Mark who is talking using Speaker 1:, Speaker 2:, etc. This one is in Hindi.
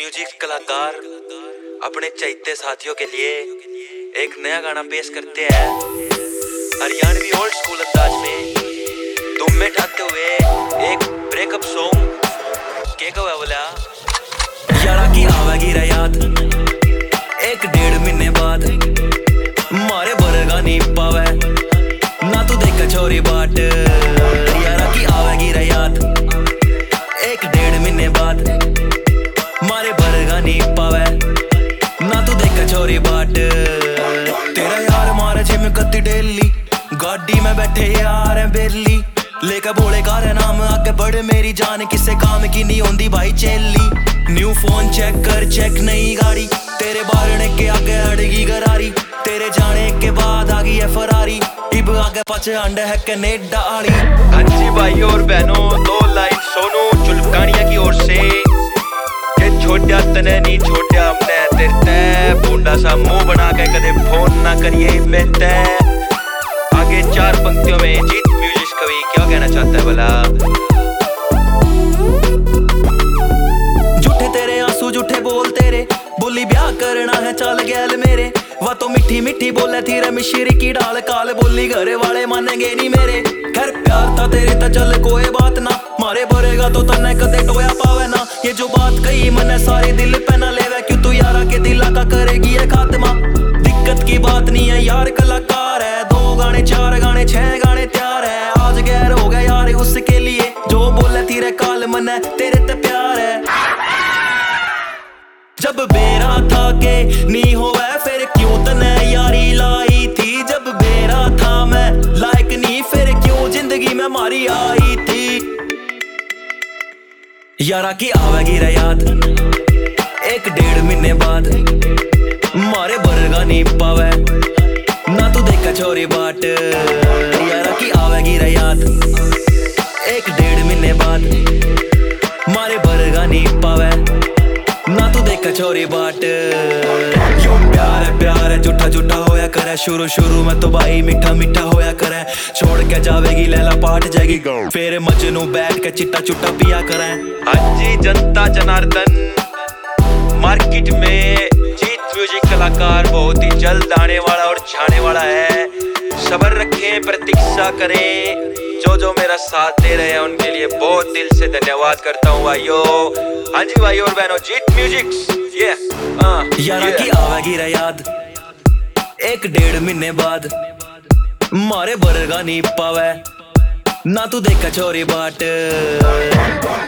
Speaker 1: म्यूजिक कलाकार अपने चैते साथियों के लिए एक नया गाना पेश करते हैं हरियाणवी ओल्ड स्कूल अंदाज में तुम में ठाते हुए एक ब्रेकअप सॉन्ग के को बोला यारा की आवेगी रे याद एक डेढ़ महीने बाद मारे बरगा नहीं पावे ना तू देख छोरी बाट यारा की आवेगी रे याद एक डेढ़ महीने बाद मारे बरगा नहीं पावे ना तू देख छोरी बाट तेरा यार मारे जिम कत्ती डेली गाड़ी में बैठे यार है बेली लेकर बोले कार नाम आगे बढ़ मेरी जान किसे काम की नहीं होंदी भाई चेली न्यू फोन चेक कर चेक नहीं गाड़ी तेरे बारने के आगे अड़गी गरारी तेरे जाने के बाद आ गई है फरारी इब आगे पचे अंड है कनेडा आड़ी। हाँ जी भाई और बहनों दो लाइन सोनू चुलकानिया की ओर से छोटा तने नहीं छोटा हमने तेरे बूंदा सा मुंह बना के कदे फोन ना करिए बेटे आगे चार पंक्तियों में जीत म्यूजिक कवि क्या कहना चाहता है भला। झूठे तेरे आंसू झूठे बोल तेरे बोली ब्याह करना है चाल गैल मेरे वा तो मिठी मिठी बोले थी रे मिश्री की डाल काल बोली घरे वाले मानेंगे नहीं मेरे घर प्यार था तेरे ता चल कोई बात ना मारे भरेगा तो तन्ने कदे टोया पावे ना ये जो बात कही मने सारे दिल पे ना लेवे क्यों तू यारा के दिला का करेगी ये खात्मा दिक्कत की बात नहीं है यार कलाकार है 2 गाने 4 गाने 6 गाने तैयार है आज गैर हो गया यार उसके लिए जो बोले थी रे काल मने तेरे ते प्यार है जब बेरा था के नहीं होवे फिर क्यों तने यारी लाई थी जब बेरा था मैं लायक नहीं फिर क्यों जिंदगी में मारी आई थी यारा की आवेगी रे याद एक डेढ़ महीने बाद मारे बरगा नहीं पावे ना तू देख छोरी बाट यारा की आवेगी रे याद एक डेढ़ महीने बाद मारे बरगा नहीं पावे ना तू देख छोरी बाट यो प्यार है झूठा झूठा होया करे शुरू में तो भाई मीठा मीठा होया करे छोड़ के जावेगी लैला पाट जाएगी फिर मजनू बैठ के चिट्टा चुट्टा पिया करे। हाँ जी जनता जनार्दन मार्केट में जीत म्यूजिक कलाकार बहुत ही जल्द आने वाला और छाने वाला है सब्र रखें प्रतीक्षा करें जो मेरा साथ दे रहे हैं उनके लिए बहुत दिल से धन्यवाद करता हूँ भाइयों। हाँ जी भाई और बहनों जीत म्यूजिक यारा की आवेगी रे याद एक डेढ़ महीने बाद मारे बरगा नहीं पावे ना तू देख छोरी बाट।